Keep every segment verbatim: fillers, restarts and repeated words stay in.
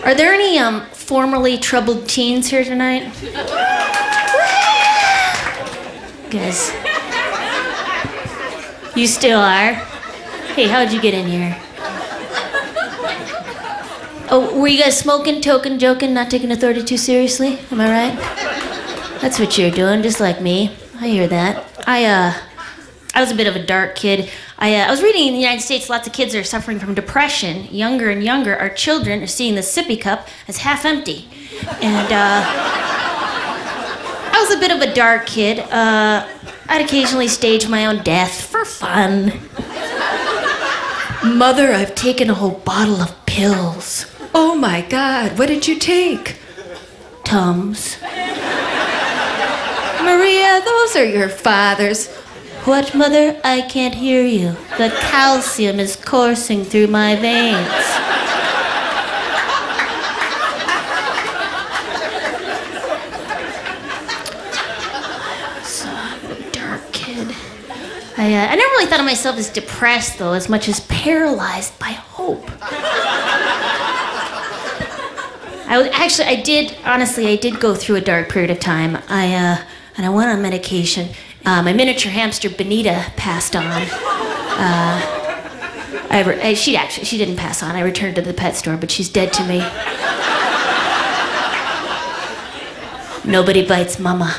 Are there any um formerly troubled teens here tonight? Guys. You still are? Hey, how'd you get in here? Oh, were you guys smoking, token, joking, not taking authority too seriously? Am I right? That's what you're doing, just like me. I hear that. I, uh, I was a bit of a dark kid. I, uh, I was reading in the United States, lots of kids are suffering from depression. Younger and younger, our children are seeing the sippy cup as half empty. And, uh, I was a bit of a dark kid. Uh, I'd occasionally stage my own death for fun. Mother, I've taken a whole bottle of pills. Oh my God, what did you take? Tums. Maria, those are your father's. What, Mother? I can't hear you. The calcium is coursing through my veins. So, I'm a dark kid. I, uh, I never really thought of myself as depressed, though, as much as paralyzed by hope. I was, actually, I did, honestly, I did go through a dark period of time. I, uh, and I went on medication. Uh, my miniature hamster, Benita, passed on. Uh, I, re- I, she actually, she didn't pass on. I returned to the pet store, but she's dead to me. Nobody bites Mama.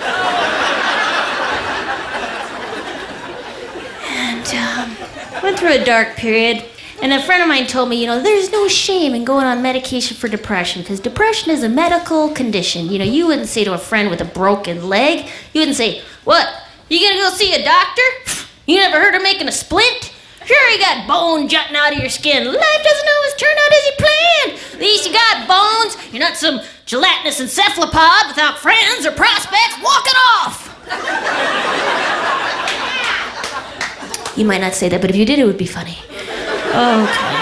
And, um, went through a dark period. And a friend of mine told me, you know, there's no shame in going on medication for depression, because depression is a medical condition. You know, you wouldn't say to a friend with a broken leg, you wouldn't say, what, you gonna go see a doctor? You never heard of making a splint? Sure, you got bone jutting out of your skin. Life doesn't always turn out as you planned. At least you got bones. You're not some gelatinous encephalopod without friends or prospects walking off. You might not say that, but if you did, it would be funny. Okay.